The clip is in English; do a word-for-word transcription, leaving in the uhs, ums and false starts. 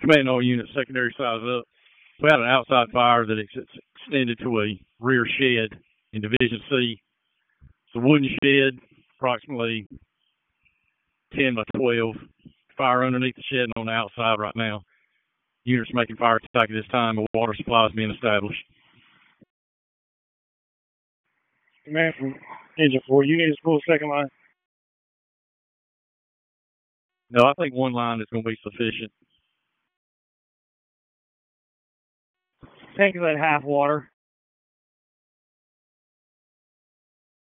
Command all units, secondary size up. We had an outside fire that ex- extended to a rear shed in Division C. It's a wooden shed, approximately ten by twelve. Fire underneath the shed and on the outside right now. Units making fire attack at this time. A water supply is being established. Command from Engine four, you need a full second line? No, I think one line is going to be sufficient. Tank is at half water.